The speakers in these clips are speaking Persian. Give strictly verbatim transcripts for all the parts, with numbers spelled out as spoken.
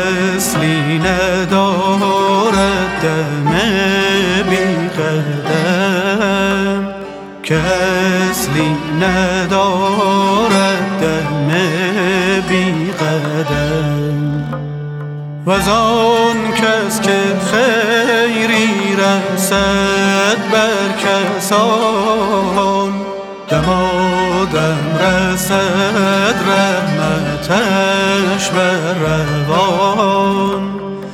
مثلی ندارد دم بی قدم، کسلی ندارد دم بی قدم. وز آن کس که خیری رسد بر کسان، دمادم رسد رحمتش بر روان،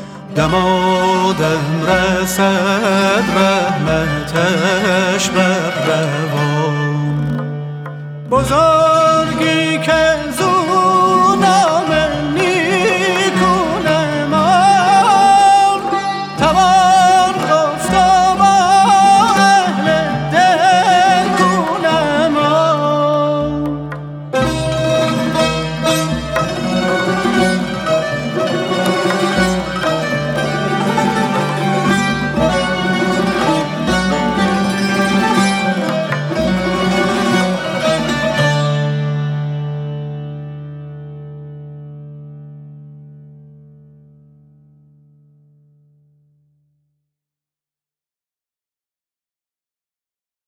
دمادم رسد رحمتش بر روان. بزرگ